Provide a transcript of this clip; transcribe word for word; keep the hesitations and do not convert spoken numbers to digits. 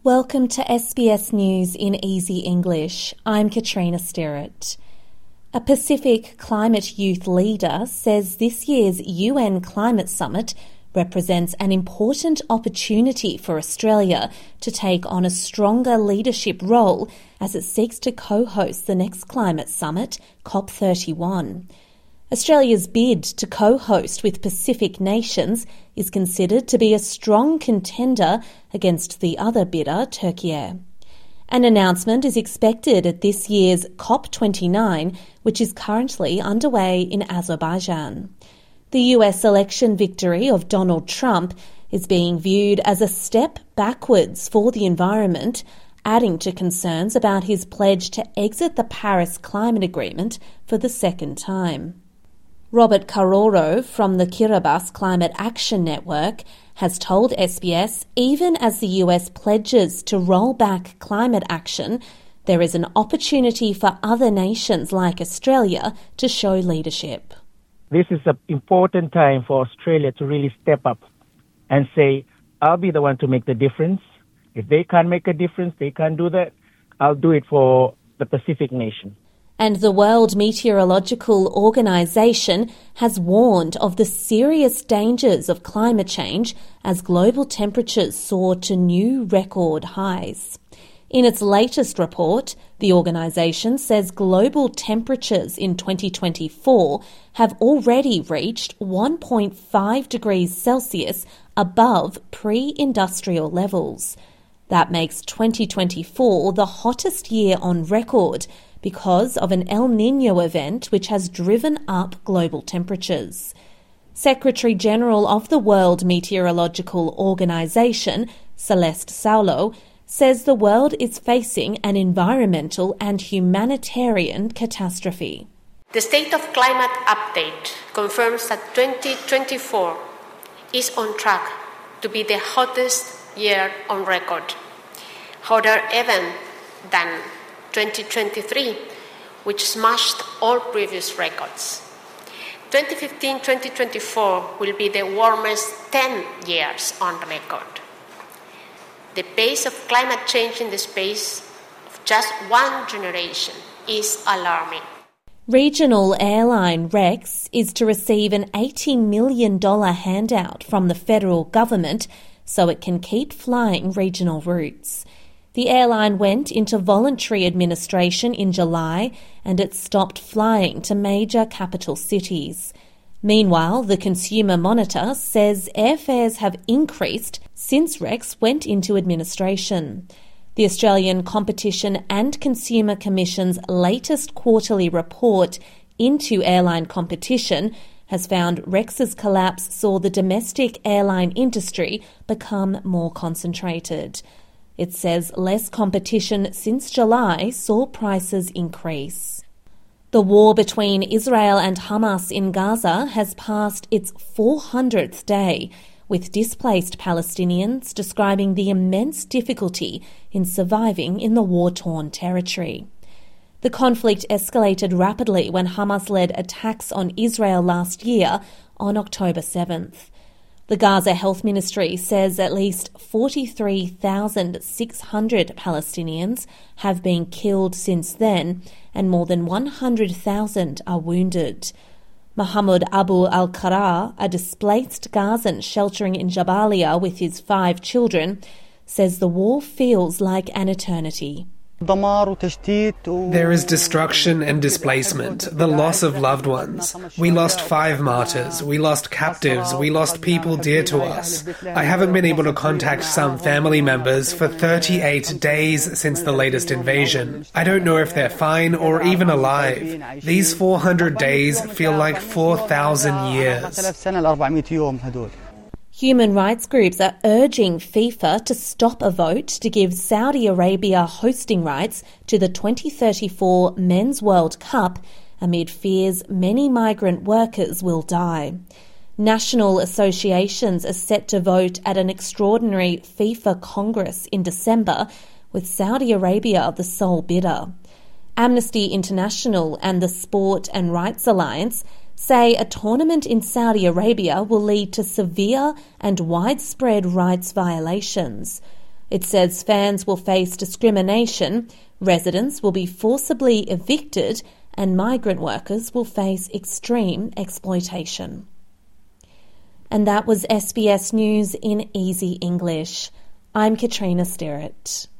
Welcome to S B S News in Easy English. I'm Katrina Stirrett. A Pacific climate youth leader says this year's U N Climate Summit represents an important opportunity for Australia to take on a stronger leadership role as it seeks to co-host the next climate summit, COP thirty-one. Australia's bid to co-host with Pacific nations is considered to be a strong contender against the other bidder, Turkey. An announcement is expected at this year's COP twenty-nine, which is currently underway in Azerbaijan. The U S election victory of Donald Trump is being viewed as a step backwards for the environment, adding to concerns about his pledge to exit the Paris Climate Agreement for the second time. Robert Karoro from the Kiribati Climate Action Network has told S B S even as the U S pledges to roll back climate action, there is an opportunity for other nations like Australia to show leadership. This is an important time for Australia to really step up and say, I'll be the one to make the difference. If they can't make a difference, they can't do that, I'll do it for the Pacific nation. And the World Meteorological Organization has warned of the serious dangers of climate change as global temperatures soar to new record highs. In its latest report, the organisation says global temperatures in twenty twenty-four have already reached one point five degrees Celsius above pre-industrial levels. That makes twenty twenty-four the hottest year on record because of an El Niño event which has driven up global temperatures. Secretary-General of the World Meteorological Organization, Celeste Saulo, says the world is facing an environmental and humanitarian catastrophe. The State of Climate Update confirms that twenty twenty-four is on track to be the hottest year on record, hotter even than twenty twenty-three, which smashed all previous records. twenty fifteen to twenty twenty-four will be the warmest ten years on record. The pace of climate change in the space of just one generation is alarming. Regional airline Rex is to receive an eighty million dollars handout from the federal government so it can keep flying regional routes. The airline went into voluntary administration in July and it stopped flying to major capital cities. Meanwhile, the Consumer Monitor says airfares have increased since Rex went into administration. The Australian Competition and Consumer Commission's latest quarterly report into airline competition has found Rex's collapse saw the domestic airline industry become more concentrated. It says less competition since July saw prices increase. The war between Israel and Hamas in Gaza has passed its four hundredth day, with displaced Palestinians describing the immense difficulty in surviving in the war-torn territory. The conflict escalated rapidly when Hamas led attacks on Israel last year on October seventh. The Gaza Health Ministry says at least forty-three thousand six hundred Palestinians have been killed since then and more than one hundred thousand are wounded. Mohammed Abu al-Qara, a displaced Gazan sheltering in Jabalia with his five children, says the war feels like an eternity. There is destruction and displacement, the loss of loved ones. We lost five martyrs, we lost captives, we lost people dear to us. I haven't been able to contact some family members for thirty-eight days since the latest invasion. I don't know if they're fine or even alive. These four hundred days feel like four thousand years. Human rights groups are urging FIFA to stop a vote to give Saudi Arabia hosting rights to the twenty thirty-four Men's World Cup amid fears many migrant workers will die. National associations are set to vote at an extraordinary FIFA Congress in December, with Saudi Arabia the sole bidder. Amnesty International and the Sport and Rights Alliance say a tournament in Saudi Arabia will lead to severe and widespread rights violations. It says fans will face discrimination, residents will be forcibly evicted, and migrant workers will face extreme exploitation. And that was S B S News in Easy English. I'm Katrina Sterrett.